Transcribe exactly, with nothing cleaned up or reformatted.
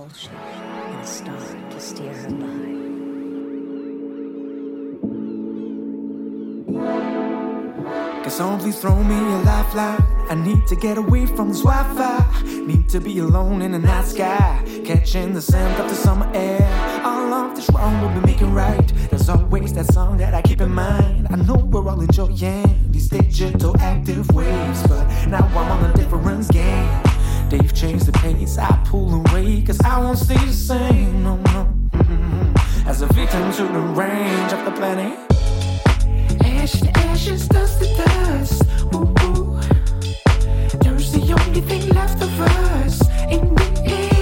propulsion and a star to steer her by. Can someone please throw me a lifeline? I need to get away from this Wi-Fi. Need to be alone in the night sky, catching the scent of the summer air. All of this wrong will be making right. There's always that song that I keep in mind. I know we're all enjoying these digital active waves, but now I'm on a difference game. They've changed the pace, I pull away, cause I won't stay the same, no, no. Mm-hmm. As a victim to the range of the planet. Ash to ashes, dust to dust. Ooh, ooh. There's the only thing left of us in the air.